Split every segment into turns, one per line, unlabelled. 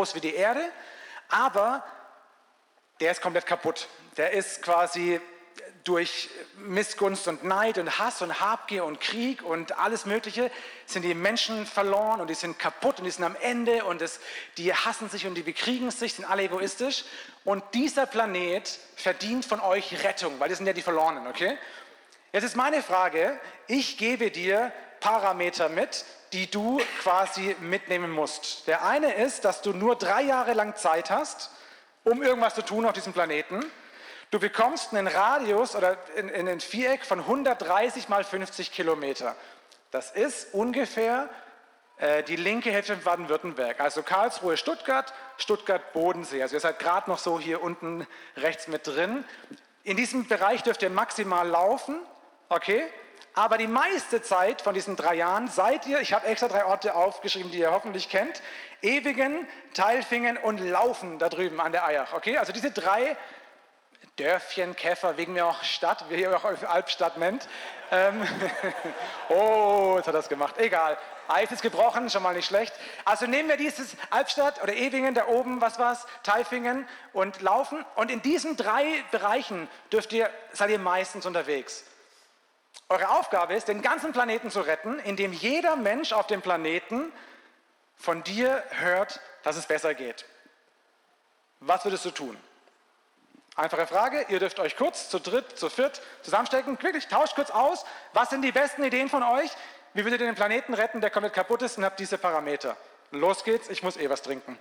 groß wie die Erde, aber der ist komplett kaputt. Der ist quasi durch Missgunst und Neid und Hass und Habgier und Krieg und alles Mögliche sind die Menschen verloren und die sind kaputt und die sind am Ende und die hassen sich und die bekriegen sich, sind alle egoistisch. Und dieser Planet verdient von euch Rettung, weil das sind ja die Verlorenen, okay? Jetzt ist meine Frage, ich gebe dir Parameter mit, die du quasi mitnehmen musst. Der eine ist, dass du nur 3 Jahre lang Zeit hast, um irgendwas zu tun auf diesem Planeten. Du bekommst einen Radius oder in ein Viereck von 130 mal 50 Kilometer. Das ist ungefähr die linke Hälfte von Baden-Württemberg. Also Karlsruhe, Stuttgart, Stuttgart, Bodensee. Also ihr seid gerade noch so hier unten rechts mit drin. In diesem Bereich dürft ihr maximal laufen, okay? Aber die meiste Zeit von diesen 3 Jahren seid ihr, ich habe extra 3 Orte aufgeschrieben, die ihr hoffentlich kennt, Evigen, Tailfingen und Laufen da drüben an der Eyach, okay? Also diese 3 Dörfchen, Käfer, wegen mir auch Stadt, wie ihr auch Albstadt nennt. Oh, jetzt hat er das gemacht. Egal. Eis ist gebrochen, schon mal nicht schlecht. Also nehmen wir dieses Albstadt oder Evingen, da oben, was war's, Tailfingen und Laufen. Und in diesen 3 Bereichen seid ihr meistens unterwegs. Eure Aufgabe ist, den ganzen Planeten zu retten, indem jeder Mensch auf dem Planeten von dir hört, dass es besser geht. Was würdest du tun? Einfache Frage, ihr dürft euch kurz zu dritt, zu viert zusammenstecken, wirklich tauscht kurz aus, was sind die besten Ideen von euch, wie würdet ihr den Planeten retten, der komplett kaputt ist und habt diese Parameter. Los geht's, ich muss was trinken.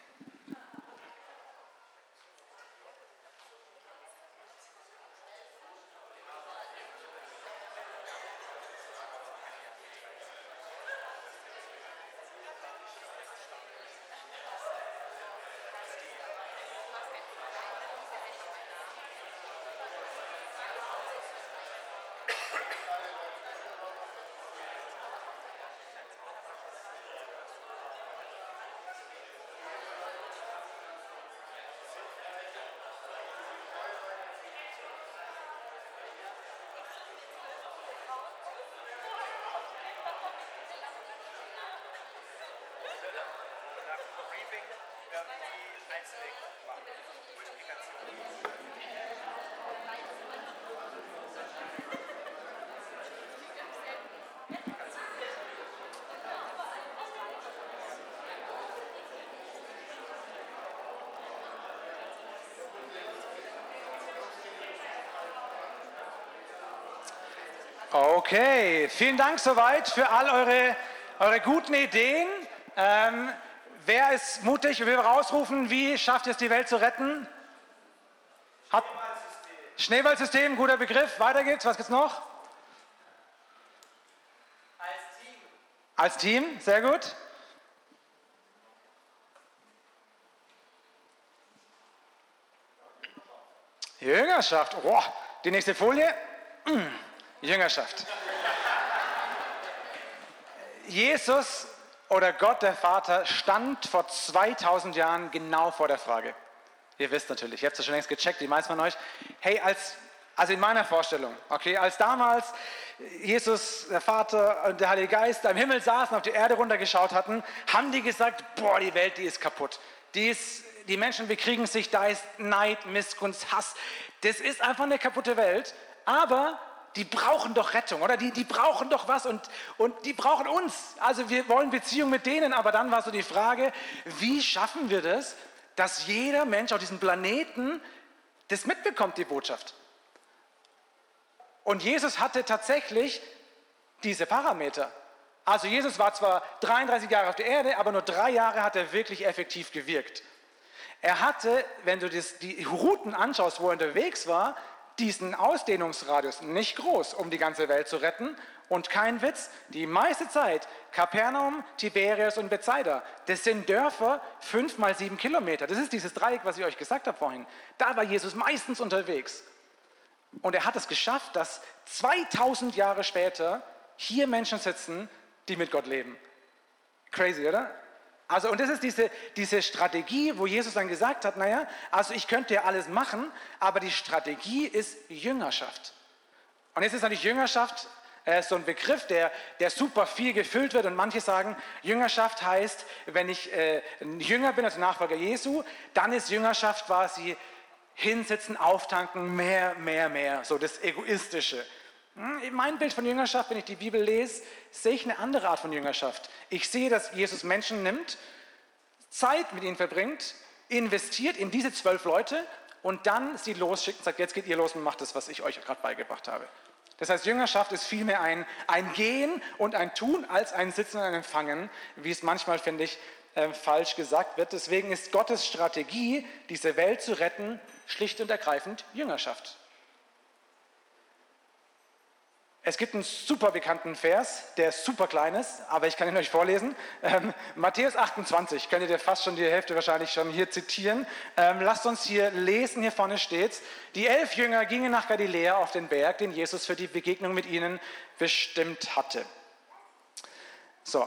Okay, vielen Dank soweit für all eure guten Ideen. Wer ist mutig und will rausrufen, wie schafft ihr es, die Welt zu retten? Schneeballsystem, guter Begriff. Weiter geht's, was gibt's noch? Als Team. Als Team, sehr gut. Jüngerschaft, oh, die nächste Folie. Jüngerschaft. Jesus oder Gott, der Vater, stand vor 2000 Jahren genau vor der Frage. Ihr wisst natürlich, ihr habt es schon längst gecheckt, die meisten von euch. Hey, also in meiner Vorstellung, okay, als damals Jesus, der Vater und der Heilige Geist am Himmel saßen, auf die Erde runtergeschaut hatten, haben die gesagt, boah, die Welt, die ist kaputt. Die Menschen bekriegen sich, da ist Neid, Missgunst, Hass. Das ist einfach eine kaputte Welt, aber die brauchen doch Rettung, oder? Die brauchen doch was und die brauchen uns. Also wir wollen Beziehung mit denen, aber dann war so die Frage, wie schaffen wir das, dass jeder Mensch auf diesem Planeten das mitbekommt, die Botschaft. Und Jesus hatte tatsächlich diese Parameter. Also Jesus war zwar 33 Jahre auf der Erde, aber nur 3 Jahre hat er wirklich effektiv gewirkt. Er hatte, wenn du die Routen anschaust, wo er unterwegs war, diesen Ausdehnungsradius nicht groß, um die ganze Welt zu retten. Und kein Witz, die meiste Zeit, Kapernaum, Tiberias und Bethsaida, das sind Dörfer 5 mal 7 Kilometer. Das ist dieses Dreieck, was ich euch gesagt habe vorhin. Da war Jesus meistens unterwegs. Und er hat es geschafft, dass 2000 Jahre später hier Menschen sitzen, die mit Gott leben. Crazy, oder? Also, und das ist diese Strategie, wo Jesus dann gesagt hat, naja, also ich könnte ja alles machen, aber die Strategie ist Jüngerschaft. Und jetzt ist natürlich Jüngerschaft So ein Begriff, der super viel gefüllt wird. Und manche sagen, Jüngerschaft heißt, wenn ich ein Jünger bin, also Nachfolger Jesu, dann ist Jüngerschaft quasi hinsitzen, auftanken, mehr. So das Egoistische. Mein Bild von Jüngerschaft, wenn ich die Bibel lese, sehe ich eine andere Art von Jüngerschaft. Ich sehe, dass Jesus Menschen nimmt, Zeit mit ihnen verbringt, investiert in diese 12 Leute und dann sie losschickt und sagt, jetzt geht ihr los und macht das, was ich euch gerade beigebracht habe. Das heißt, Jüngerschaft ist vielmehr ein Gehen und ein Tun als ein Sitzen und ein Empfangen, wie es manchmal, finde ich, falsch gesagt wird. Deswegen ist Gottes Strategie, diese Welt zu retten, schlicht und ergreifend Jüngerschaft. Es gibt einen super bekannten Vers, der super klein ist, aber ich kann ihn euch vorlesen. Matthäus 28, könnt ihr fast schon die Hälfte wahrscheinlich schon hier zitieren. Lasst uns hier lesen, hier vorne steht's. Die 11 Jünger gingen nach Galiläa auf den Berg, den Jesus für die Begegnung mit ihnen bestimmt hatte. So,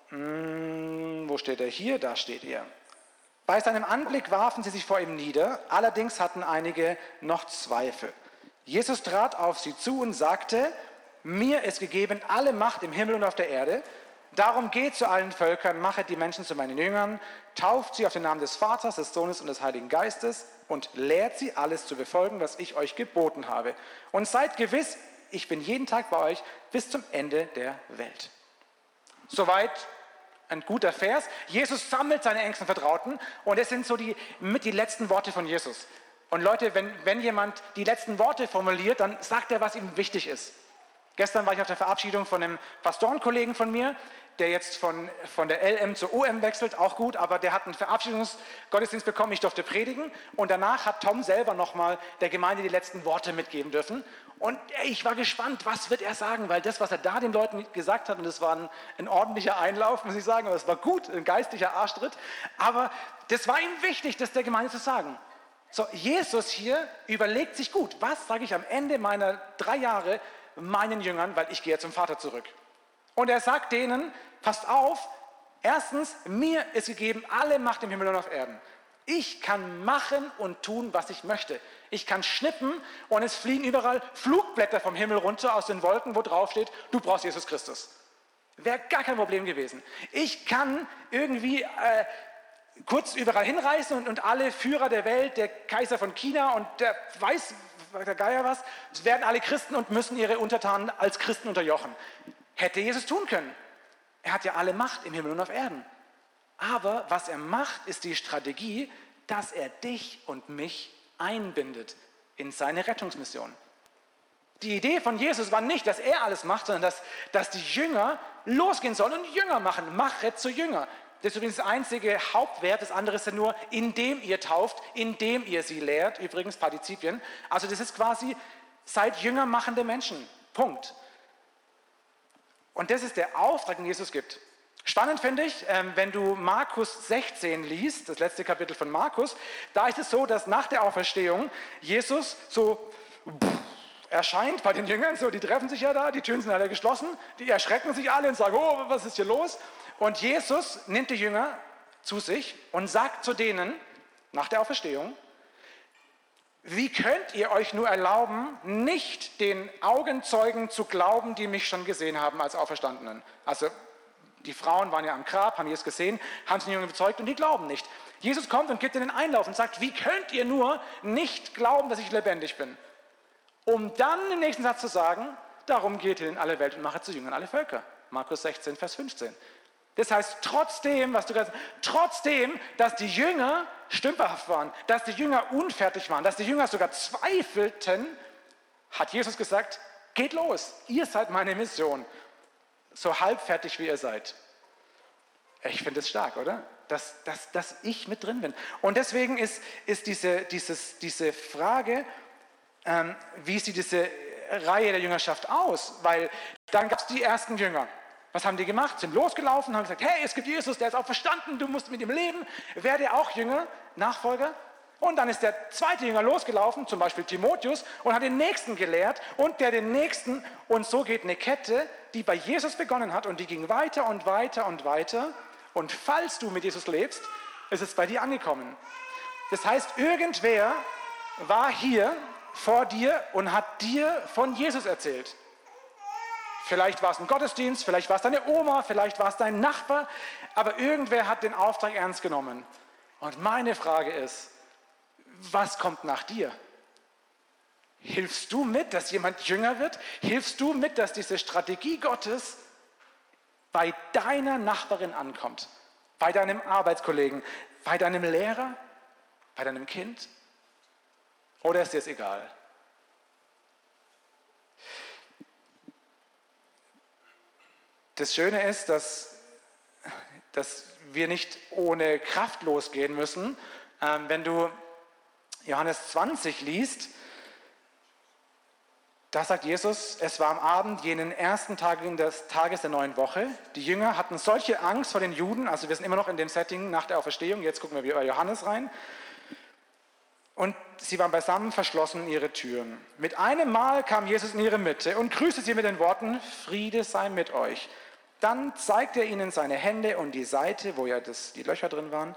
wo steht er hier? Da steht er. Bei seinem Anblick warfen sie sich vor ihm nieder, allerdings hatten einige noch Zweifel. Jesus trat auf sie zu und sagte, mir ist gegeben alle Macht im Himmel und auf der Erde. Darum geht zu allen Völkern, machet die Menschen zu meinen Jüngern, tauft sie auf den Namen des Vaters, des Sohnes und des Heiligen Geistes und lehrt sie, alles zu befolgen, was ich euch geboten habe. Und seid gewiss, ich bin jeden Tag bei euch bis zum Ende der Welt. Soweit ein guter Vers. Jesus sammelt seine engsten Vertrauten und es sind so die letzten Worte von Jesus. Und Leute, wenn jemand die letzten Worte formuliert, dann sagt er, was ihm wichtig ist. Gestern war ich auf der Verabschiedung von einem Pastorenkollegen von mir, der jetzt von der LM zur OM wechselt, auch gut, aber der hat einen Verabschiedungsgottesdienst bekommen, ich durfte predigen und danach hat Tom selber nochmal der Gemeinde die letzten Worte mitgeben dürfen und ich war gespannt, was wird er sagen, weil das, was er da den Leuten gesagt hat, und das war ein ordentlicher Einlauf, muss ich sagen, aber es war gut, ein geistlicher Arschtritt, aber das war ihm wichtig, das der Gemeinde zu sagen. So, Jesus hier überlegt sich gut, was sage ich am Ende meiner 3 Jahre meinen Jüngern, weil ich gehe zum Vater zurück. Und er sagt denen, passt auf, erstens, mir ist gegeben alle Macht im Himmel und auf Erden. Ich kann machen und tun, was ich möchte. Ich kann schnippen und es fliegen überall Flugblätter vom Himmel runter aus den Wolken, wo drauf steht, du brauchst Jesus Christus. Wäre gar kein Problem gewesen. Ich kann irgendwie kurz überall hinreisen und alle Führer der Welt, der Kaiser von China und der weiß der Geier was, es werden alle Christen und müssen ihre Untertanen als Christen unterjochen. Hätte Jesus tun können. Er hat ja alle Macht im Himmel und auf Erden. Aber was er macht, ist die Strategie, dass er dich und mich einbindet in seine Rettungsmission. Die Idee von Jesus war nicht, dass er alles macht, sondern dass die Jünger losgehen sollen und Jünger machen. Machet zu Jünger. Das ist übrigens das einzige Hauptwert, das andere ist ja nur, indem ihr tauft, indem ihr sie lehrt, übrigens Partizipien. Also das ist quasi, seid Jünger machende Menschen, Punkt. Und das ist der Auftrag, den Jesus gibt. Spannend finde ich, wenn du Markus 16 liest, das letzte Kapitel von Markus, da ist es so, dass nach der Auferstehung Jesus so erscheint bei den Jüngern, so, die treffen sich ja da, die Türen sind alle geschlossen, die erschrecken sich alle und sagen, oh, was ist hier los? Und Jesus nimmt die Jünger zu sich und sagt zu denen, nach der Auferstehung, wie könnt ihr euch nur erlauben, nicht den Augenzeugen zu glauben, die mich schon gesehen haben als Auferstandenen? Also die Frauen waren ja am Grab, haben Jesus gesehen, haben sie den Jüngern bezeugt und die glauben nicht. Jesus kommt und gibt ihnen einen Einlauf und sagt, wie könnt ihr nur nicht glauben, dass ich lebendig bin? Um dann im nächsten Satz zu sagen, darum geht ihr in alle Welt und macht zu Jüngern alle Völker. Markus 16, Vers 15. Das heißt, trotzdem, dass die Jünger stümperhaft waren, dass die Jünger unfertig waren, dass die Jünger sogar zweifelten, hat Jesus gesagt, geht los, ihr seid meine Mission, so halbfertig wie ihr seid. Ich finde es stark, oder? Dass ich mit drin bin. Und deswegen ist diese Frage, wie sieht diese Reihe der Jüngerschaft aus? Weil dann gab es die ersten Jünger. Was haben die gemacht? Sind losgelaufen, haben gesagt, hey, es gibt Jesus, der ist auch verstanden, du musst mit ihm leben. Werde auch Jünger, Nachfolger. Und dann ist der zweite Jünger losgelaufen, zum Beispiel Timotheus, und hat den nächsten gelehrt und der den nächsten. Und so geht eine Kette, die bei Jesus begonnen hat und die ging weiter und weiter und weiter. Und falls du mit Jesus lebst, ist es bei dir angekommen. Das heißt, irgendwer war hier vor dir und hat dir von Jesus erzählt. Vielleicht war es ein Gottesdienst, vielleicht war es deine Oma, vielleicht war es dein Nachbar, aber irgendwer hat den Auftrag ernst genommen. Und meine Frage ist, was kommt nach dir? Hilfst du mit, dass jemand jünger wird? Hilfst du mit, dass diese Strategie Gottes bei deiner Nachbarin ankommt? Bei deinem Arbeitskollegen, bei deinem Lehrer, bei deinem Kind? Oder ist dir es egal? Das Schöne ist, dass wir nicht ohne Kraft losgehen müssen. Wenn du Johannes 20 liest, da sagt Jesus, es war am Abend jenen ersten Tagen des Tages der neuen Woche. Die Jünger hatten solche Angst vor den Juden, also wir sind immer noch in dem Setting nach der Auferstehung, jetzt gucken wir wieder bei Johannes rein. Und sie waren beisammen verschlossen in ihre Türen. Mit einem Mal kam Jesus in ihre Mitte und grüßte sie mit den Worten, Friede sei mit euch. Dann zeigte er ihnen seine Hände und die Seite, wo ja die Löcher drin waren.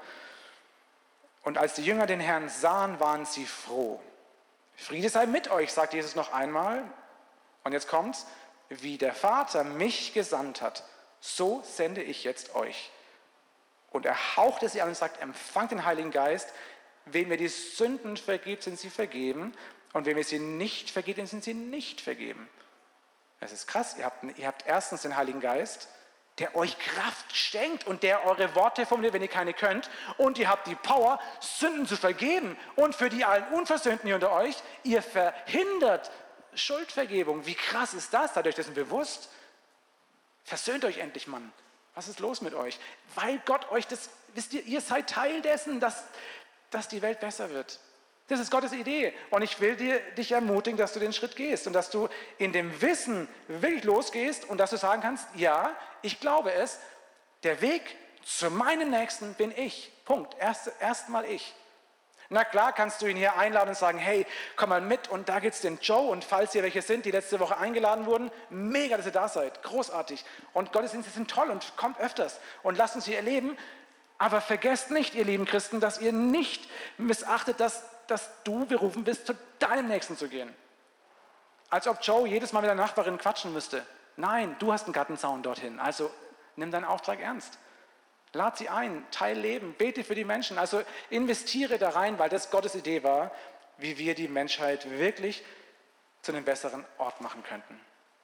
Und als die Jünger den Herrn sahen, waren sie froh. Friede sei mit euch, sagt Jesus noch einmal. Und jetzt kommt's. Wie der Vater mich gesandt hat, so sende ich jetzt euch. Und er hauchte sie an und sagt, empfangt den Heiligen Geist. Wem ihr die Sünden vergebt, sind sie vergeben. Und wem ihr sie nicht vergebt, sind sie nicht vergeben. Das ist krass. Ihr habt erstens den Heiligen Geist, der euch Kraft schenkt und der eure Worte formuliert, wenn ihr keine könnt. Und ihr habt die Power, Sünden zu vergeben. Und für die allen Unversöhnten hier unter euch, ihr verhindert Schuldvergebung. Wie krass ist das? Seid euch dessen bewusst? Versöhnt euch endlich, Mann. Was ist los mit euch? Weil Gott euch das, wisst ihr seid Teil dessen, dass die Welt besser wird. Das ist Gottes Idee. Und ich will dich ermutigen, dass du den Schritt gehst und dass du in dem Wissen wirklich losgehst und dass du sagen kannst, ja, ich glaube es, der Weg zu meinem Nächsten bin ich. Punkt. Erst mal ich. Na klar kannst du ihn hier einladen und sagen, hey, komm mal mit und da gibt's den Joe und falls ihr welche sind, die letzte Woche eingeladen wurden, mega, dass ihr da seid, großartig. Und Gottesdienste sind toll und kommt öfters und lasst uns sie erleben. Aber vergesst nicht, ihr lieben Christen, dass ihr nicht missachtet, dass du berufen bist, zu deinem Nächsten zu gehen. Als ob Joe jedes Mal mit der Nachbarin quatschen müsste. Nein, du hast einen Gartenzaun dorthin, also nimm deinen Auftrag ernst. Lad sie ein, teil Leben, bete für die Menschen, also investiere da rein, weil das Gottes Idee war, wie wir die Menschheit wirklich zu einem besseren Ort machen könnten.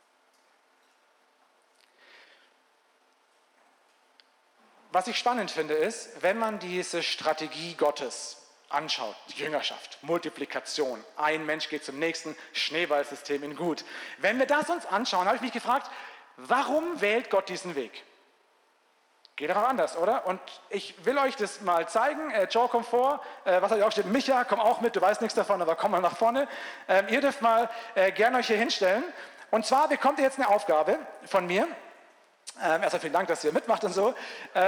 Was ich spannend finde, ist, wenn man diese Strategie Gottes anschaut, die Jüngerschaft, Multiplikation, ein Mensch geht zum nächsten, Schneeballsystem in gut. Wenn wir das uns anschauen, habe ich mich gefragt, warum wählt Gott diesen Weg? Geht doch auch anders, oder? Und ich will euch das mal zeigen. Joe, komm vor. Was hat ihr auch steht? Micha, komm auch mit. Du weißt nichts davon, aber komm mal nach vorne. Ihr dürft mal gerne euch hier hinstellen. Und zwar bekommt ihr jetzt eine Aufgabe von mir. Erstmal vielen Dank, dass ihr mitmacht und so.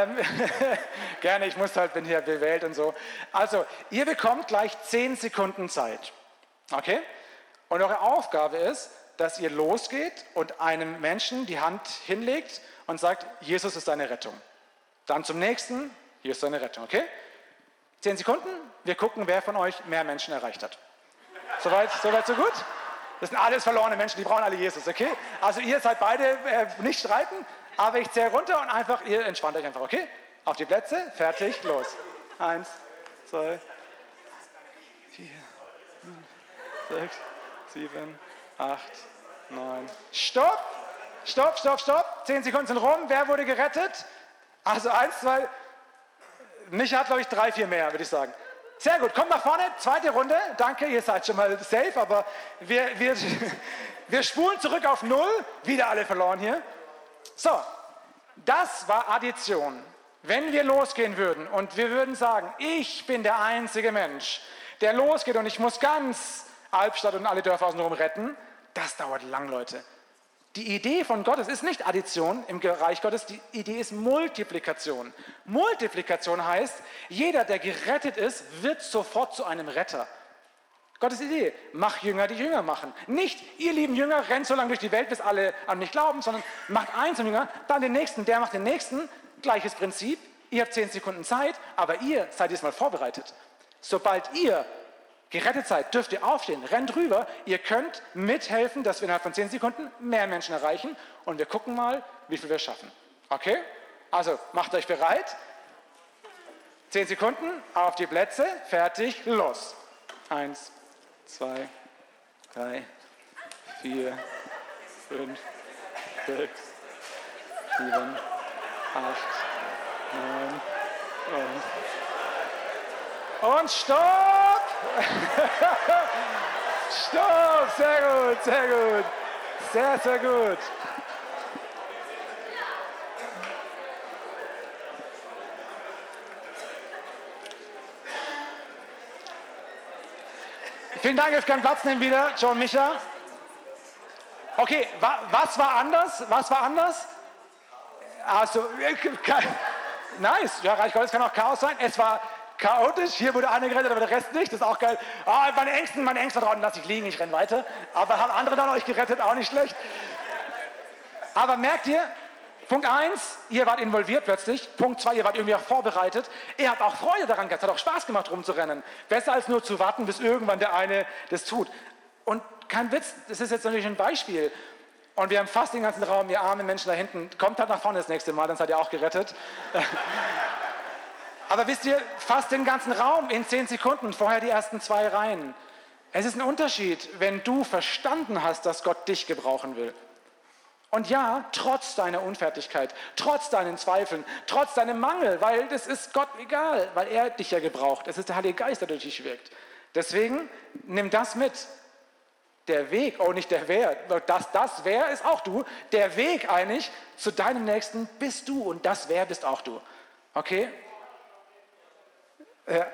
Gerne, bin hier bewählt und so. Also, ihr bekommt gleich 10 Sekunden Zeit. Okay? Und eure Aufgabe ist, dass ihr losgeht und einem Menschen die Hand hinlegt und sagt, Jesus ist deine Rettung. Dann zum nächsten, hier ist deine Rettung. Okay? 10 Sekunden, wir gucken, wer von euch mehr Menschen erreicht hat. Soweit, so gut? Das sind alles verlorene Menschen, die brauchen alle Jesus, okay? Also ihr seid beide nicht streiten, aber ich zähle runter und ihr entspannt euch einfach, okay? Auf die Plätze, fertig, los. 1, 2, 4, 5, 6, 7, 8, 9. Stopp! 10 Sekunden sind rum. Wer wurde gerettet? Also 1, 2. Mich hat, glaube ich, 3, 4 mehr, würde ich sagen. Sehr gut, kommt nach vorne, zweite Runde. Danke, ihr seid schon mal safe, aber wir spulen zurück auf 0. Wieder alle verloren hier. So, das war Addition. Wenn wir losgehen würden und wir würden sagen, ich bin der einzige Mensch, der losgeht und ich muss ganz Albstadt und alle Dörfer außenrum retten, das dauert lang, Leute. Die Idee von Gottes ist nicht Addition im Reich Gottes, die Idee ist Multiplikation. Multiplikation heißt, jeder, der gerettet ist, wird sofort zu einem Retter. Gottes Idee, mach Jünger, die Jünger machen. Nicht, ihr lieben Jünger, rennt so lange durch die Welt, bis alle an mich glauben, sondern macht einen zum Jünger, dann den nächsten, der macht den nächsten. Gleiches Prinzip, ihr habt 10 Sekunden Zeit, aber ihr seid diesmal vorbereitet. Sobald ihr gerettet seid, dürft ihr aufstehen, rennt rüber. Ihr könnt mithelfen, dass wir innerhalb von 10 Sekunden mehr Menschen erreichen und wir gucken mal, wie viel wir schaffen. Okay? Also macht euch bereit. 10 Sekunden, auf die Plätze, fertig, los. 1, 2, 3, 4, 5, 6, 7, 8, 9 und stopp! Stopp! Sehr gut, sehr gut. Sehr, sehr gut. Vielen Dank, ihr könnt Platz nehmen wieder, Joe und Micha. Okay, was war anders? Was war anders? Also, nice, ja, Reich Gottes kann auch Chaos sein. Es war chaotisch, hier wurde einer gerettet, aber der Rest nicht, das ist auch geil. Meine Ängsten vertrauen, lasse ich liegen, ich renne weiter. Aber haben andere dann euch gerettet, auch nicht schlecht. Aber merkt ihr, Punkt 1, ihr wart involviert plötzlich. Punkt 2, ihr wart irgendwie auch vorbereitet. Ihr habt auch Freude daran gehabt, es hat auch Spaß gemacht, rumzurennen. Besser als nur zu warten, bis irgendwann der eine das tut. Und kein Witz, das ist jetzt natürlich ein Beispiel. Und wir haben fast den ganzen Raum, ihr armen Menschen da hinten, kommt halt nach vorne das nächste Mal, dann seid ihr auch gerettet. Aber wisst ihr, fast den ganzen Raum in 10 Sekunden, vorher die ersten 2 Reihen. Es ist ein Unterschied, wenn du verstanden hast, dass Gott dich gebrauchen will. Und ja, trotz deiner Unfertigkeit, trotz deinen Zweifeln, trotz deinem Mangel, weil das ist Gott egal, weil er dich ja gebraucht. Es ist der Heilige Geist, der durch dich wirkt. Deswegen nimm das mit. Der Weg, nicht der Wer, das Wer ist auch du. Der Weg eigentlich zu deinem Nächsten bist du und das Wer bist auch du. Okay? Ja.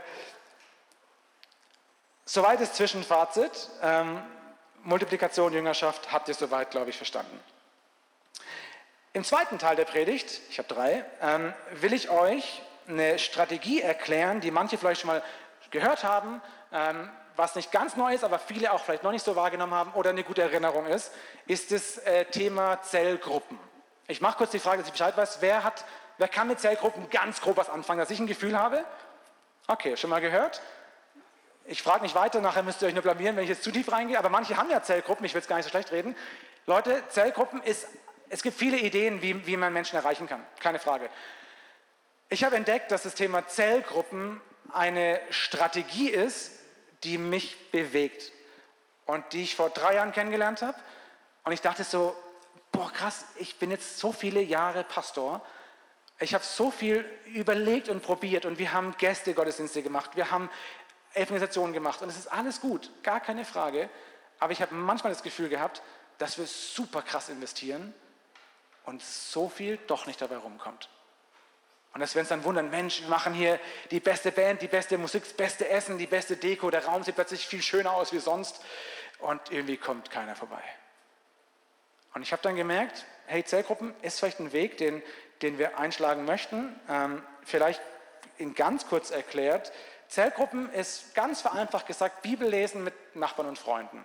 Soweit das Zwischenfazit. Multiplikation, Jüngerschaft habt ihr soweit, glaube ich, verstanden. Im zweiten Teil der Predigt, ich habe 3, will ich euch eine Strategie erklären, die manche vielleicht schon mal gehört haben, was nicht ganz neu ist, aber viele auch vielleicht noch nicht so wahrgenommen haben oder eine gute Erinnerung ist das Thema Zellgruppen. Ich mache kurz die Frage, dass ich Bescheid weiß, wer kann mit Zellgruppen ganz grob was anfangen, dass ich ein Gefühl habe? Okay, schon mal gehört? Ich frage nicht weiter, nachher müsst ihr euch nur blamieren, wenn ich jetzt zu tief reingehe, aber manche haben ja Zellgruppen, ich will es gar nicht so schlecht reden. Leute, Zellgruppen es gibt viele Ideen, wie man Menschen erreichen kann, keine Frage. Ich habe entdeckt, dass das Thema Zellgruppen eine Strategie ist, die mich bewegt und die ich vor 3 Jahren kennengelernt habe. Und ich dachte so, boah krass, ich bin jetzt so viele Jahre Pastor. Ich habe so viel überlegt und probiert und wir haben Gästegottesdienste gemacht, wir haben Evangelisationen gemacht und es ist alles gut, gar keine Frage. Aber ich habe manchmal das Gefühl gehabt, dass wir super krass investieren und so viel doch nicht dabei rumkommt. Und dass wir uns dann wundern, Mensch, wir machen hier die beste Band, die beste Musik, das beste Essen, die beste Deko, der Raum sieht plötzlich viel schöner aus wie sonst und irgendwie kommt keiner vorbei. Und ich habe dann gemerkt, hey, Zellgruppen ist vielleicht ein Weg, den wir einschlagen möchten. Vielleicht in ganz kurz erklärt, Zellgruppen ist ganz vereinfacht gesagt Bibellesen mit Nachbarn und Freunden.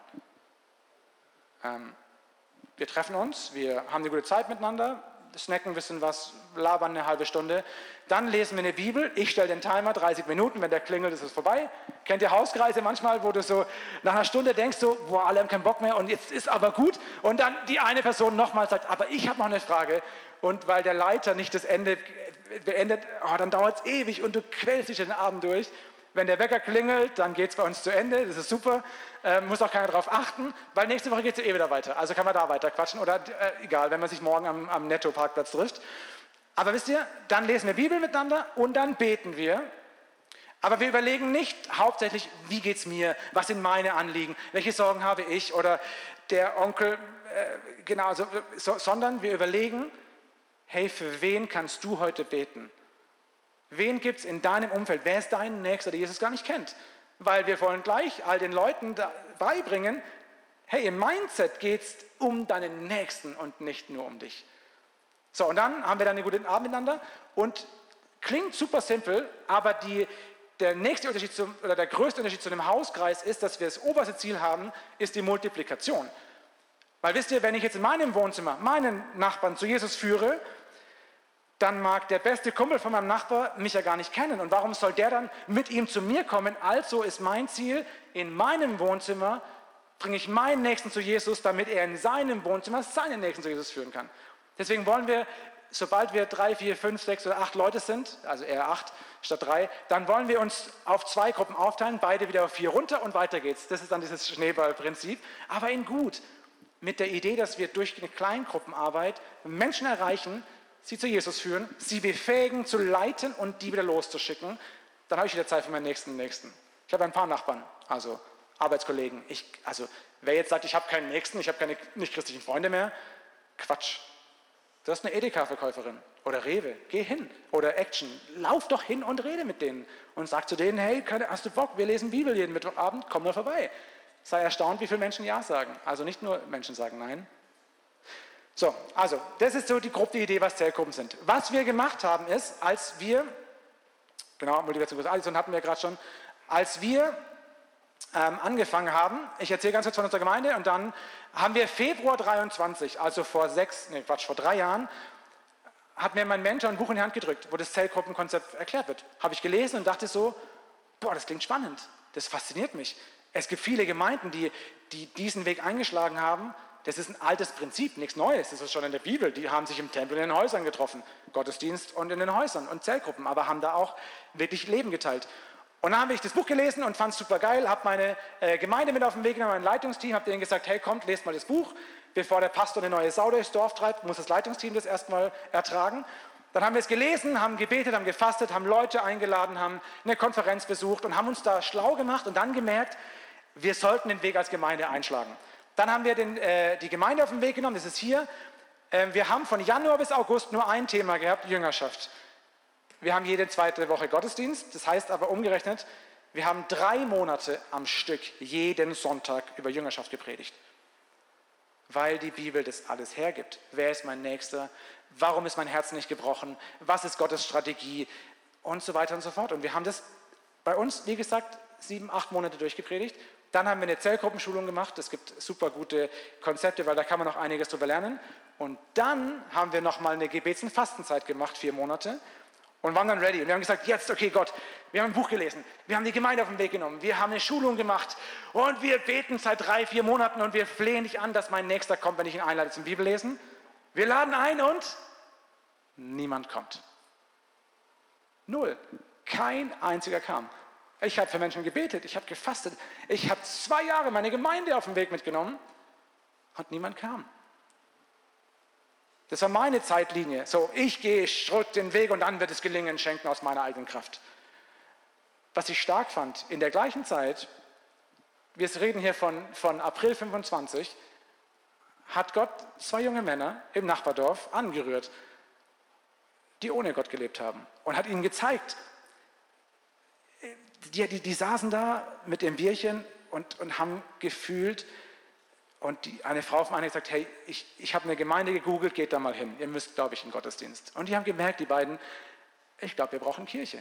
Wir treffen uns, wir haben eine gute Zeit miteinander, snacken ein bisschen was, labern eine halbe Stunde. Dann lesen wir eine Bibel. Ich stelle den Timer, 30 Minuten, wenn der klingelt, ist es vorbei. Kennt ihr Hauskreise manchmal, wo du so nach einer Stunde denkst, so, boah, alle haben keinen Bock mehr und jetzt ist aber gut. Und dann die eine Person nochmal sagt, aber ich habe noch eine Frage. Und weil der Leiter nicht das Ende beendet, dann dauert es ewig und du quälst dich den Abend durch. Wenn der Wecker klingelt, dann geht es bei uns zu Ende, das ist super, muss auch keiner darauf achten, weil nächste Woche geht es ja wieder weiter, also kann man da weiter quatschen oder egal, wenn man sich morgen am Netto-Parkplatz trifft. Aber wisst ihr, dann lesen wir Bibel miteinander und dann beten wir, aber wir überlegen nicht hauptsächlich, wie geht es mir, was sind meine Anliegen, welche Sorgen habe ich oder der Onkel, sondern wir überlegen, hey, für wen kannst du heute beten? Wen gibt es in deinem Umfeld? Wer ist dein Nächster, der Jesus gar nicht kennt? Weil wir wollen gleich all den Leuten beibringen, hey, im Mindset geht es um deinen Nächsten und nicht nur um dich. So, und dann haben wir dann einen guten Abend miteinander und klingt super simpel, aber der nächste Unterschied oder der größte Unterschied zu einem Hauskreis ist, dass wir das oberste Ziel haben, ist die Multiplikation. Weil wisst ihr, wenn ich jetzt in meinem Wohnzimmer meinen Nachbarn zu Jesus führe, dann mag der beste Kumpel von meinem Nachbar mich ja gar nicht kennen. Und warum soll der dann mit ihm zu mir kommen? Also ist mein Ziel, in meinem Wohnzimmer bringe ich meinen Nächsten zu Jesus, damit er in seinem Wohnzimmer seinen Nächsten zu Jesus führen kann. Deswegen wollen wir, sobald wir 3, 4, 5, 6 oder 8 Leute sind, also eher 8 statt 3, dann wollen wir uns auf 2 Gruppen aufteilen, beide wieder auf 4 runter und weiter geht's. Das ist dann dieses Schneeballprinzip, aber in gut. Mit der Idee, dass wir durch eine Kleingruppenarbeit Menschen erreichen, sie zu Jesus führen, sie befähigen zu leiten und die wieder loszuschicken. Dann habe ich wieder Zeit für meinen Nächsten. Ich habe ein paar Nachbarn, also Arbeitskollegen. Wer jetzt sagt, ich habe keinen Nächsten, ich habe keine nicht-christlichen Freunde mehr, Quatsch. Du hast eine Edeka-Verkäuferin oder Rewe, geh hin. Oder Action, lauf doch hin und rede mit denen und sag zu denen, hey, hast du Bock, wir lesen Bibel jeden Mittwochabend, komm mal vorbei. Sei erstaunt, wie viele Menschen Ja sagen. Also nicht nur Menschen sagen Nein. So, also das ist so die grobe Idee, was Zellgruppen sind. Was wir gemacht haben ist, als wir, genau, Motivation Addison hatten wir gerade schon, als wir angefangen haben, ich erzähle ganz kurz von unserer Gemeinde und dann haben wir Februar 23, also vor 3 Jahren, hat mir mein Mentor ein Buch in die Hand gedrückt, wo das Zellgruppenkonzept erklärt wird. Habe ich gelesen und dachte so, boah, das klingt spannend, das fasziniert mich. Es gibt viele Gemeinden, die diesen Weg eingeschlagen haben. Das ist ein altes Prinzip, nichts Neues, das ist schon in der Bibel. Die haben sich im Tempel in den Häusern getroffen, Gottesdienst und in den Häusern und Zellgruppen, aber haben da auch wirklich Leben geteilt. Und dann habe ich das Buch gelesen und fand es super geil, habe meine Gemeinde mit auf den Weg genommen, mein Leitungsteam, habe denen gesagt, hey, kommt, lest mal das Buch. Bevor der Pastor eine neue Sau durchs Dorf treibt, muss das Leitungsteam das erstmal ertragen. Dann haben wir es gelesen, haben gebetet, haben gefastet, haben Leute eingeladen, haben eine Konferenz besucht und haben uns da schlau gemacht und dann gemerkt, wir sollten den Weg als Gemeinde einschlagen. Dann haben wir die Gemeinde auf den Weg genommen, das ist hier. Wir haben von Januar bis August nur ein Thema gehabt, Jüngerschaft. Wir haben jede 2. Woche Gottesdienst, das heißt aber umgerechnet, wir haben 3 Monate am Stück jeden Sonntag über Jüngerschaft gepredigt. Weil die Bibel das alles hergibt. Wer ist mein Nächster? Warum ist mein Herz nicht gebrochen? Was ist Gottes Strategie? Und so weiter und so fort. Und wir haben das bei uns, wie gesagt, 7, 8 Monate durchgepredigt. Dann haben wir eine Zellgruppenschulung gemacht. Es gibt super gute Konzepte, weil da kann man noch einiges drüber lernen. Und dann haben wir nochmal eine Gebets- und Fastenzeit gemacht, 4 Monate. Und waren dann ready. Und wir haben gesagt, jetzt, okay Gott, wir haben ein Buch gelesen, wir haben die Gemeinde auf den Weg genommen, wir haben eine Schulung gemacht und wir beten seit 3, 4 Monaten und wir flehen dich an, dass mein Nächster kommt, wenn ich ihn einlade zum Bibellesen. Wir laden ein und niemand kommt. 0. Kein einziger kam. Ich habe für Menschen gebetet, ich habe gefastet, ich habe 2 Jahre meine Gemeinde auf den Weg mitgenommen und niemand kam. Das war meine Zeitlinie. So, ich gehe zurück den Weg und dann wird es gelingen, schenken aus meiner eigenen Kraft. Was ich stark fand, in der gleichen Zeit, wir reden hier von April 25, hat Gott 2 junge Männer im Nachbardorf angerührt, die ohne Gott gelebt haben und hat ihnen gezeigt, die saßen da mit ihrem Bierchen und haben gefühlt, und eine Frau von einer hat gesagt, hey, ich habe eine Gemeinde gegoogelt, geht da mal hin. Ihr müsst, glaube ich, in den Gottesdienst. Und die haben gemerkt, die beiden, ich glaube, wir brauchen Kirche.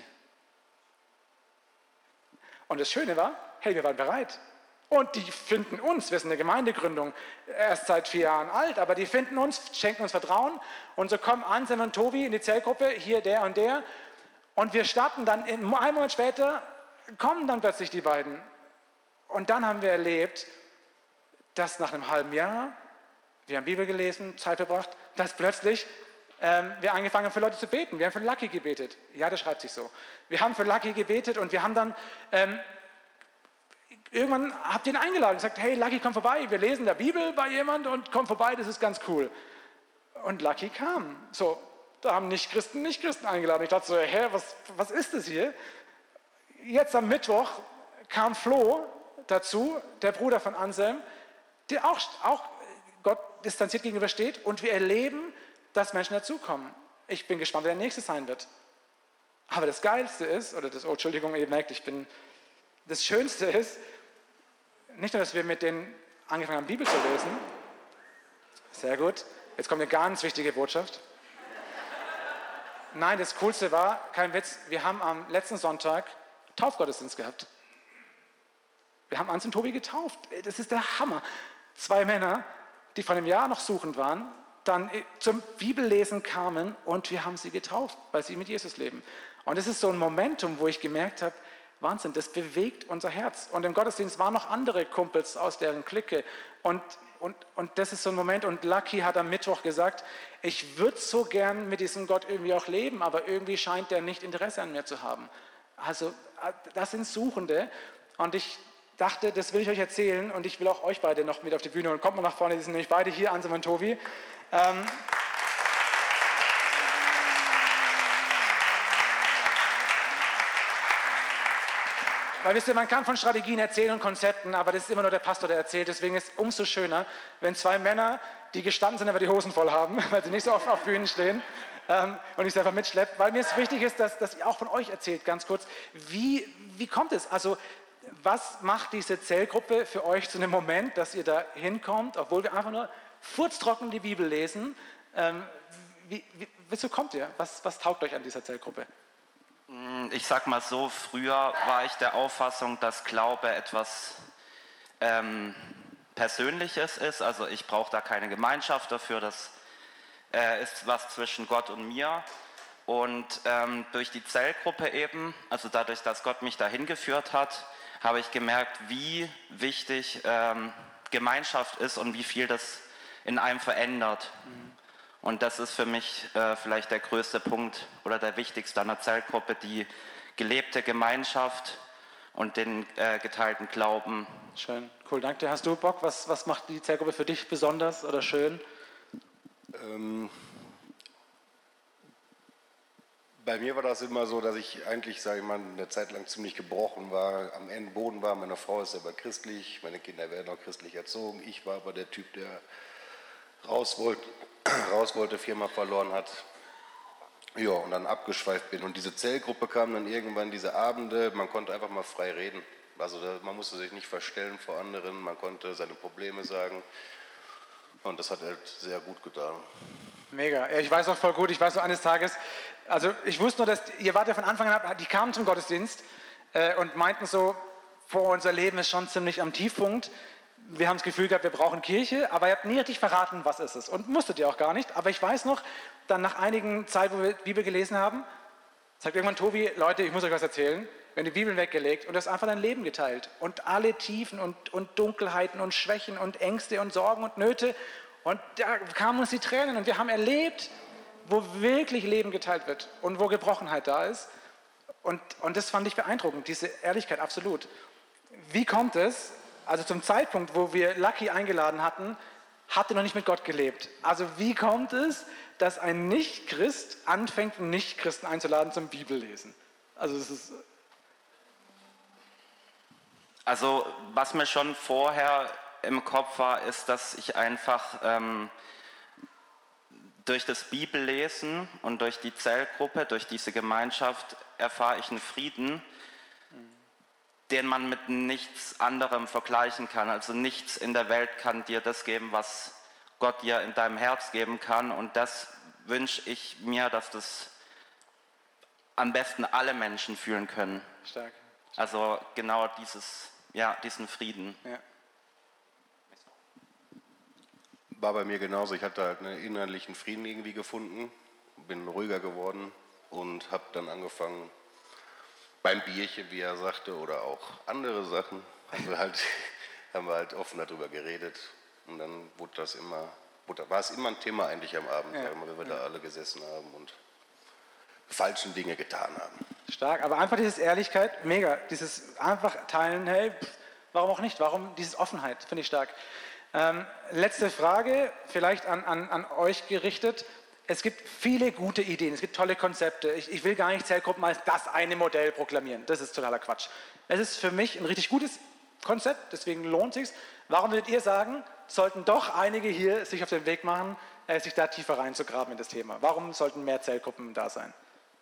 Und das Schöne war, hey, wir waren bereit. Und die finden uns, wir sind eine Gemeindegründung, erst seit 4 Jahren alt, aber die finden uns, schenken uns Vertrauen. Und so kommen Anselm und Tobi in die Zellgruppe, hier der und der. Und wir starten dann, einen Monat später, kommen dann plötzlich die beiden. Und dann haben wir erlebt, dass nach einem halben Jahr, wir haben Bibel gelesen, Zeit verbracht, dass plötzlich wir angefangen haben, für Leute zu beten. Wir haben für Lucky gebetet. Ja, das schreibt sich so. Wir haben für Lucky gebetet und wir haben dann, irgendwann habt ihr ihn eingeladen und gesagt, hey Lucky, komm vorbei, wir lesen der Bibel bei jemand und komm vorbei, das ist ganz cool. Und Lucky kam. So, da haben Nicht-Christen eingeladen. Ich dachte so, hä, was ist das hier? Jetzt am Mittwoch kam Flo dazu, der Bruder von Anselm, der auch Gott distanziert gegenübersteht und wir erleben, dass Menschen dazukommen. Ich bin gespannt, wer der Nächste sein wird. Aber das Geilste ist, Entschuldigung, ihr merkt, das Schönste ist, nicht nur, dass wir mit denen angefangen haben, Bibel zu lesen, sehr gut, jetzt kommt eine ganz wichtige Botschaft. Nein, das Coolste war, kein Witz, wir haben am letzten Sonntag Taufgottesdienst gehabt. Wir haben Anselm und Tobi getauft. Das ist der Hammer. 2 Männer, die vor einem Jahr noch suchend waren, dann zum Bibellesen kamen und wir haben sie getauft, weil sie mit Jesus leben. Und es ist so ein Momentum, wo ich gemerkt habe, Wahnsinn, das bewegt unser Herz. Und im Gottesdienst waren noch andere Kumpels aus deren Clique. Und das ist so ein Moment. Und Lucky hat am Mittwoch gesagt, ich würde so gern mit diesem Gott irgendwie auch leben, aber irgendwie scheint der nicht Interesse an mir zu haben. Also das sind Suchende. Und ich dachte, das will ich euch erzählen. Und ich will auch euch beide noch mit auf die Bühne holen. Kommt mal nach vorne, die sind nämlich beide hier, Ansem und Tobi. Weil wisst ihr, man kann von Strategien erzählen und Konzepten, aber das ist immer nur der Pastor, der erzählt. Deswegen ist es umso schöner, wenn zwei Männer, die gestanden sind, aber die Hosen voll haben, weil sie nicht so oft auf Bühnen stehen und ich selber mitschleppt. Weil mir es wichtig ist, dass ihr auch von euch erzählt, ganz kurz, wie kommt es? Also was macht diese Zellgruppe für euch zu einem Moment, dass ihr da hinkommt, obwohl wir einfach nur furztrocken die Bibel lesen? Wieso kommt ihr? Was taugt euch an dieser Zellgruppe?
Ich sag mal so, früher war ich der Auffassung, dass Glaube etwas Persönliches ist. Also ich brauche da keine Gemeinschaft dafür, das ist was zwischen Gott und mir. Und durch die Zellgruppe eben, also dadurch, dass Gott mich dahin geführt hat, habe ich gemerkt, wie wichtig Gemeinschaft ist und wie viel das in einem verändert. Und das ist für mich vielleicht der größte Punkt oder der wichtigste an der Zellgruppe, die gelebte Gemeinschaft und den geteilten Glauben.
Schön, cool, danke dir. Hast du Bock? Was macht die Zellgruppe für dich besonders oder schön?
Bei mir war das immer so, dass ich eigentlich, sage ich mal, eine Zeit lang ziemlich gebrochen war, am Ende Boden war. Meine Frau ist selber christlich, meine Kinder werden auch christlich erzogen. Ich war aber der Typ, der raus wollte, Firma verloren hat, ja, und dann abgeschweift bin. Und diese Zellgruppe kam dann irgendwann, diese Abende, man konnte einfach mal frei reden. Also man musste sich nicht verstellen vor anderen, man konnte seine Probleme sagen. Und das hat halt sehr gut getan.
Mega. Ja, ich weiß auch voll gut, ich weiß so eines Tages, also ich wusste nur, dass ihr wart ja von Anfang an, die kamen zum Gottesdienst und meinten so, unser Leben ist schon ziemlich am Tiefpunkt. Wir haben das Gefühl gehabt, wir brauchen Kirche, aber ihr habt nie richtig verraten, was ist es. Und musstet ihr auch gar nicht. Aber ich weiß noch, dann nach einigen Zeit, wo wir die Bibel gelesen haben, sagt irgendwann Tobi, Leute, ich muss euch was erzählen. Wir haben die Bibel weggelegt und du hast einfach dein Leben geteilt. Und alle Tiefen und Dunkelheiten und Schwächen und Ängste und Sorgen und Nöte. Und da kamen uns die Tränen und wir haben erlebt, wo wirklich Leben geteilt wird und wo Gebrochenheit da ist. Und das fand ich beeindruckend, diese Ehrlichkeit, absolut. Wie kommt es? Also zum Zeitpunkt, wo wir Lucky eingeladen hatten, hat er noch nicht mit Gott gelebt. Also wie kommt es, dass ein Nicht-Christ anfängt, einen Nicht-Christen einzuladen zum Bibellesen? Also das ist...
Also was mir schon vorher im Kopf war, ist, dass ich einfach durch das Bibellesen und durch die Zellgruppe, durch diese Gemeinschaft erfahre ich einen Frieden, den man mit nichts anderem vergleichen kann. Also nichts in der Welt kann dir das geben, was Gott dir in deinem Herz geben kann. Und das wünsche ich mir, dass das am besten alle Menschen fühlen können.
Stark.
Also genau diesen Frieden.
Ja.
War bei mir genauso. Ich hatte halt einen innerlichen Frieden irgendwie gefunden, bin ruhiger geworden und habe dann angefangen, beim Bierchen, wie er sagte, oder auch andere Sachen, haben wir halt offen darüber geredet. Und dann war es immer ein Thema eigentlich am Abend,
Ja.
wenn wir da alle gesessen haben und falschen Dinge getan haben.
Stark, aber einfach diese Ehrlichkeit, mega. Dieses einfach teilen, hey, warum auch nicht? Warum diese Offenheit, finde ich stark. Letzte Frage, vielleicht an euch gerichtet. Es gibt viele gute Ideen, es gibt tolle Konzepte. Ich will gar nicht Zellgruppen als das eine Modell proklamieren. Das ist totaler Quatsch. Es ist für mich ein richtig gutes Konzept, deswegen lohnt es sich. Warum würdet ihr sagen, sollten doch einige hier sich auf den Weg machen, sich da tiefer reinzugraben in das Thema? Warum sollten mehr Zellgruppen da sein?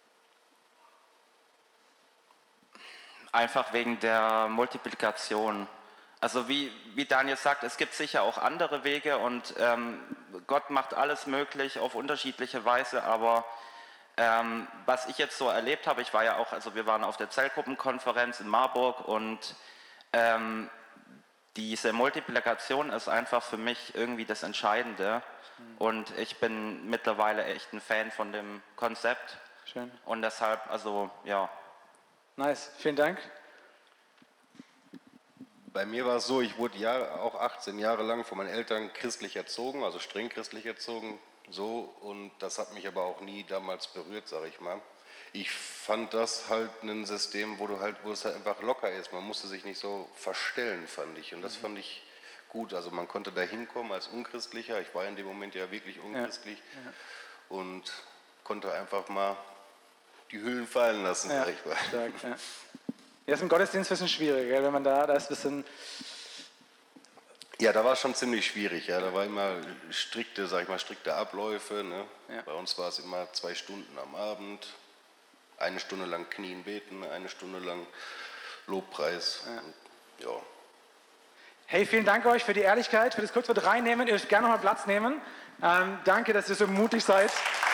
Einfach wegen der Multiplikation. Also wie Daniel sagt, es gibt sicher auch andere Wege und Gott macht alles möglich auf unterschiedliche Weise, aber was ich jetzt so erlebt habe, wir waren auf der Zellgruppenkonferenz in Marburg und diese Multiplikation ist einfach für mich irgendwie das Entscheidende. Und ich bin mittlerweile echt ein Fan von dem Konzept.
Schön.
Und deshalb, also ja.
Nice, vielen Dank.
Bei mir war es so, ich wurde auch 18 Jahre lang von meinen Eltern christlich erzogen, also streng christlich erzogen, so, und das hat mich aber auch nie damals berührt, sage ich mal. Ich fand das halt ein System, wo es halt einfach locker ist. Man musste sich nicht so verstellen, fand ich, und das fand ich gut. Also man konnte da hinkommen als Unchristlicher. Ich war in dem Moment ja wirklich unchristlich und konnte einfach mal die Hüllen fallen lassen, sag ich mal.
Stark, ja. Ja, ist im Gottesdienst ein bisschen schwierig, gell? Wenn man da ist ein bisschen...
Ja, da war es schon ziemlich schwierig. Ja. Da war immer strikte Abläufe. Ne?
Ja.
Bei uns war es immer 2 Stunden am Abend, 1 Stunde lang Knien beten, 1 Stunde lang Lobpreis. Ja. Und, ja.
Hey, vielen Dank euch für die Ehrlichkeit, für das kurz mit reinnehmen. Ihr dürft gerne nochmal Platz nehmen. Danke, dass ihr so mutig seid.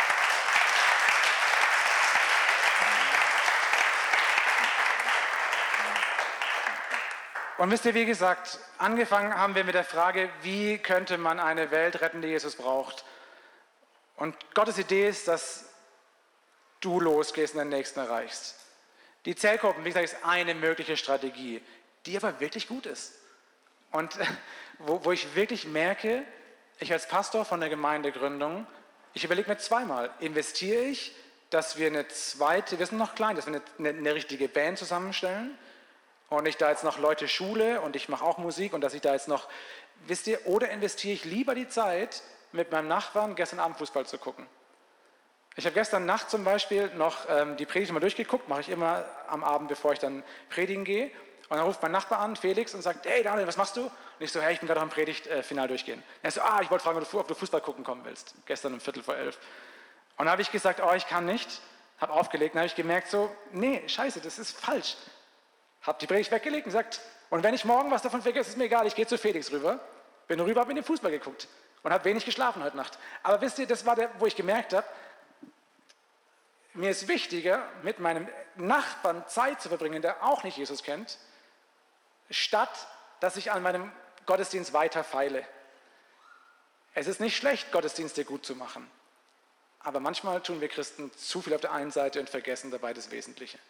Und wisst ihr, wie gesagt, angefangen haben wir mit der Frage, wie könnte man eine Welt retten, die Jesus braucht. Und Gottes Idee ist, dass du losgehst und den Nächsten erreichst. Die Zellgruppen, wie gesagt, ist eine mögliche Strategie, die aber wirklich gut ist. Und wo ich wirklich merke, ich als Pastor von der Gemeindegründung, ich überlege mir zweimal, investiere ich, dass wir eine zweite, wir sind noch klein, dass wir eine richtige Band zusammenstellen und ich da jetzt noch Leute schule und ich mache auch Musik und dass ich da jetzt noch, wisst ihr, oder investiere ich lieber die Zeit, mit meinem Nachbarn gestern Abend Fußball zu gucken. Ich habe gestern Nacht zum Beispiel noch die Predigt mal durchgeguckt, mache ich immer am Abend, bevor ich dann predigen gehe. Und dann ruft mein Nachbar an, Felix, und sagt, hey Daniel, was machst du? Und ich so, hey, ich bin gerade am Predigtfinal durchgehen. Er so, ich wollte fragen, ob du Fußball gucken kommen willst. Gestern um 11:15. Und dann habe ich gesagt, ich kann nicht. Habe aufgelegt, dann habe ich gemerkt so, nee, scheiße, das ist falsch. Habe die Predigt weggelegt und gesagt, und wenn ich morgen was davon vergesse, ist mir egal, ich gehe zu Felix rüber. Bin rüber, habe in den Fußball geguckt und habe wenig geschlafen heute Nacht. Aber wisst ihr, das war wo ich gemerkt habe, mir ist wichtiger, mit meinem Nachbarn Zeit zu verbringen, der auch nicht Jesus kennt, statt dass ich an meinem Gottesdienst weiter feile. Es ist nicht schlecht, Gottesdienste gut zu machen. Aber manchmal tun wir Christen zu viel auf der einen Seite und vergessen dabei das Wesentliche.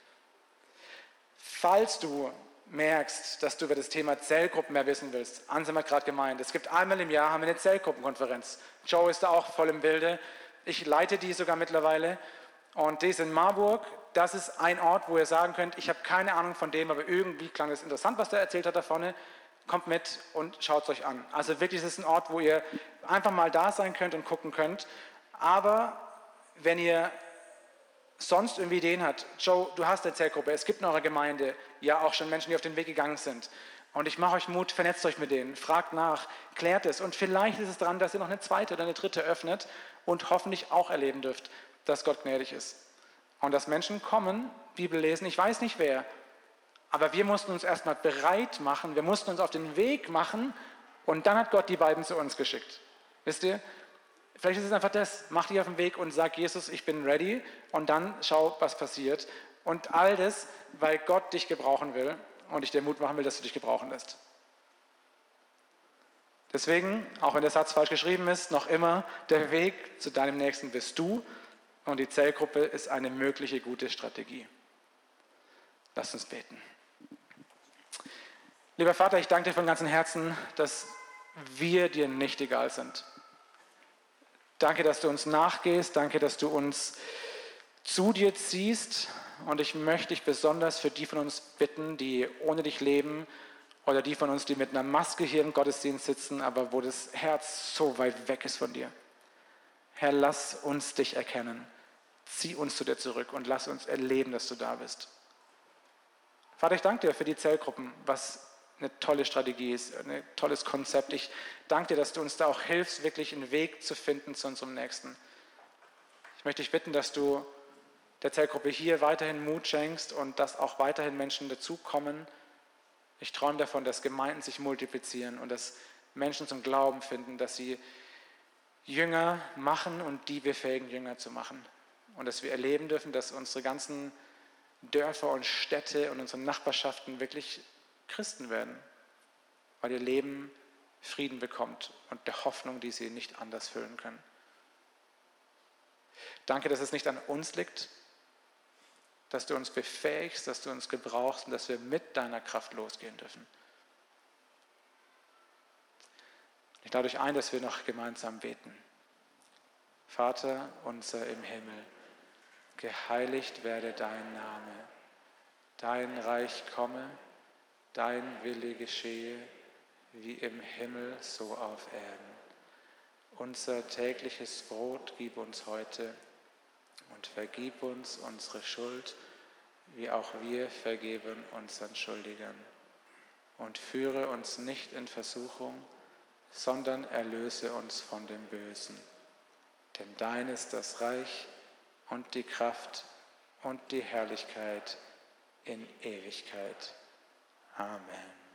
Falls du merkst, dass du über das Thema Zellgruppen mehr wissen willst, Ansem hat gerade gemeint, es gibt einmal im Jahr haben wir eine Zellgruppenkonferenz. Joe ist da auch voll im Bilde. Ich leite die sogar mittlerweile. Und die ist in Marburg. Das ist ein Ort, wo ihr sagen könnt, ich habe keine Ahnung von dem, aber irgendwie klang es interessant, was der erzählt hat da vorne. Kommt mit und schaut es euch an. Also wirklich, es ist ein Ort, wo ihr einfach mal da sein könnt und gucken könnt. Aber wenn ihr sonst irgendwie Ideen habt, Joe, du hast eine Zellgruppe, es gibt in eurer Gemeinde ja auch schon Menschen, die auf den Weg gegangen sind. Und ich mache euch Mut, vernetzt euch mit denen, fragt nach, klärt es. Und vielleicht ist es dran, dass ihr noch eine zweite oder eine dritte öffnet und hoffentlich auch erleben dürft, dass Gott gnädig ist. Und dass Menschen kommen, Bibel lesen, ich weiß nicht wer, aber wir mussten uns erstmal bereit machen, wir mussten uns auf den Weg machen und dann hat Gott die beiden zu uns geschickt. Wisst ihr? Vielleicht ist es einfach das, mach dich auf den Weg und sag Jesus, ich bin ready und dann schau, was passiert. Und all das, weil Gott dich gebrauchen will und ich dir Mut machen will, dass du dich gebrauchen lässt. Deswegen, auch wenn der Satz falsch geschrieben ist, noch immer, der Weg zu deinem Nächsten bist du und die Zellgruppe ist eine mögliche gute Strategie. Lass uns beten. Lieber Vater, ich danke dir von ganzem Herzen, dass wir dir nicht egal sind. Danke, dass du uns nachgehst. Danke, dass du uns zu dir ziehst. Und ich möchte dich besonders für die von uns bitten, die ohne dich leben oder die von uns, die mit einer Maske hier im Gottesdienst sitzen, aber wo das Herz so weit weg ist von dir. Herr, lass uns dich erkennen. Zieh uns zu dir zurück und lass uns erleben, dass du da bist. Vater, ich danke dir für die Zellgruppen, was eine tolle Strategie ist, ein tolles Konzept. Ich danke dir, dass du uns da auch hilfst, wirklich einen Weg zu finden zu unserem Nächsten. Ich möchte dich bitten, dass du der Zellgruppe hier weiterhin Mut schenkst und dass auch weiterhin Menschen dazukommen. Ich träume davon, dass Gemeinden sich multiplizieren und dass Menschen zum Glauben finden, dass sie Jünger machen und die befähigen, Jünger zu machen. Und dass wir erleben dürfen, dass unsere ganzen Dörfer und Städte und unsere Nachbarschaften wirklich Christen werden. weil ihr Leben Frieden bekommt und der Hoffnung, die sie nicht anders füllen können. Danke, dass es nicht an uns liegt, dass du uns befähigst, dass du uns gebrauchst und dass wir mit deiner Kraft losgehen dürfen. Ich lade euch ein, dass wir noch gemeinsam beten. Vater unser im Himmel, geheiligt werde dein Name, dein Reich komme, dein Wille geschehe, wie im Himmel so auf Erden. Unser tägliches Brot gib uns heute und vergib uns unsere Schuld, wie auch wir vergeben unseren Schuldigern. Und führe uns nicht in Versuchung, sondern erlöse uns von dem Bösen. Denn dein ist das Reich und die Kraft und die Herrlichkeit in Ewigkeit. Amen.